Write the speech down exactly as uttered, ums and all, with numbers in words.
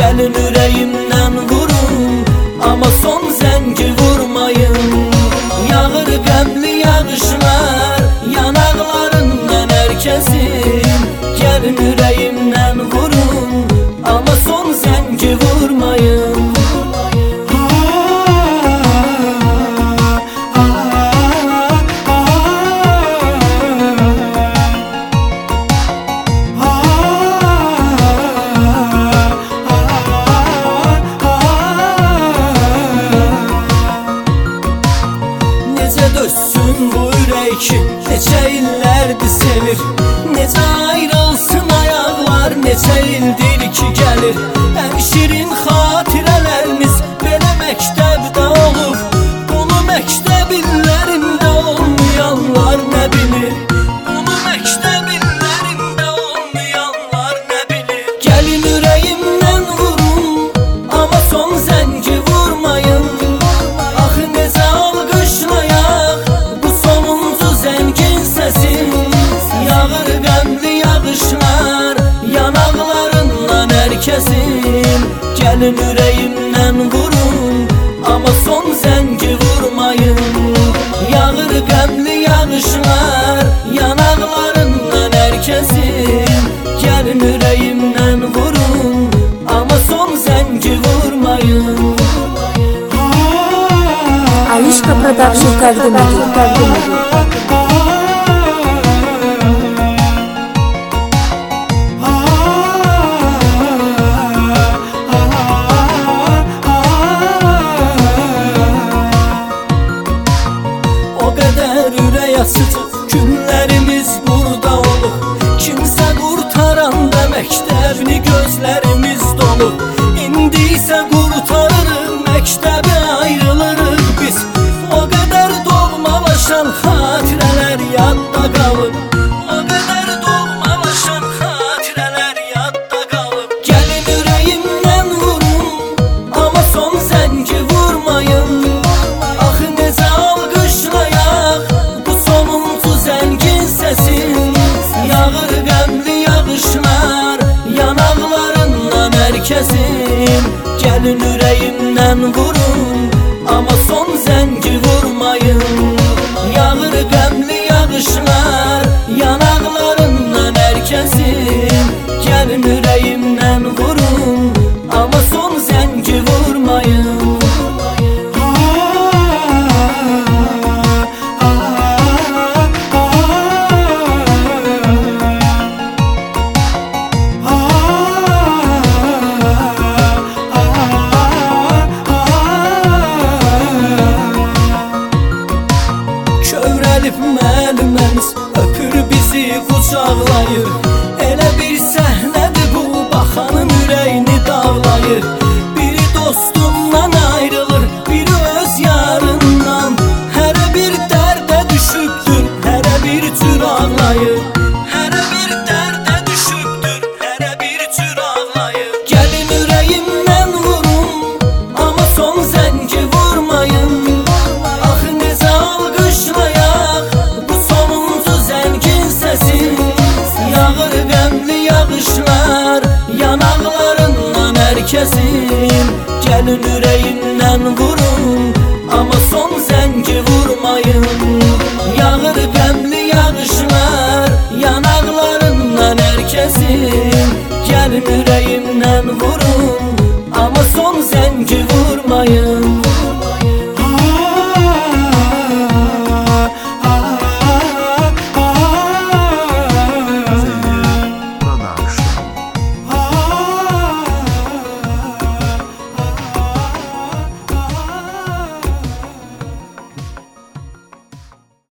Gəlin ürəyimdən vurun, amma son zəngi vurmayın. Yağır qəmli yağışlar, yanaqlarından hər kəsin. Gəlin ürəyimdən vurun, amma son zəngi vurmayın. Dözsün bu ürək ki, neçə illərdir sevir. Necə ayrılsın ayaqlar, neçə ildir ki gəlir. Ən şirin xatirələrimiz belə məktəbdə olub. Bunu məktəb illərində olmayanlar nə bilir? Bunu məktəb illərində olmayanlar nə bilir? Gəlin ürəyimdən vurun, amma son zəngi vurmayın. Axı necə yağır qəmli yağışlar, yanaqlarından hər kəsin. Gəlin ürəyimdən vurun, amma son zəngi vurmayın. Yağır qəmli yağışlar, yanaqlarından hər kəsin. Gəlin ürəyimdən vurun, amma son zəngi vurmayın. Alişka Production təqdim edir. O qədər ürək açıcı günlərimiz burada olub. Kimsə qurtaranda məktəbini gözlərimiz dolub. İndi isə qurtarırıq məktəbi, ayrılırıq biz. O qədər doğmalaşan xatirələr yadda qalıb. O qədər doğmalaşan xatirələr yadda qalıb. Gəlin ürəyimdən vurun, amma son zəngi vurmayın. Axı necə alqışlayaq bu sonuncu zəngin səsin. Yağır qəmli yağışlar, yanaqlarından hər kəsin. Gəlin ürəyimdən vurun, amma son zəngi vurmayın. Yağır qəmli yağışlar, yanaqlarından hər kəsin. Gəlin ürəyimdən vurun, amma son zəngi vurmayın. Müəlliməmiz öpür bizi, qucaqlayır. Elə bir səhnədir bu, baxanın ürəyini dağlayır. Biri dostundan ayrılır, biri öz yarından. Hərə bir dərdə düşübdür, hərə bir cür ağlayır. Hərə bir dərdə düşübdür, hərə bir cür ağlayır. Gəlin ürəyimdən vurun, amma son zəngi vurmayın. Axı necə alqışlayaq bu sonuncu zəngin səsin. Yağır qəmli yağışlar, yanaqlarından hər kəsin. Gəlin ürəyimdən vurun, amma son zəngi vurmayın. Yağır qəmli yağışlar, yanaqlarından hər kəsin. Gəlin ürəyimdən vurun,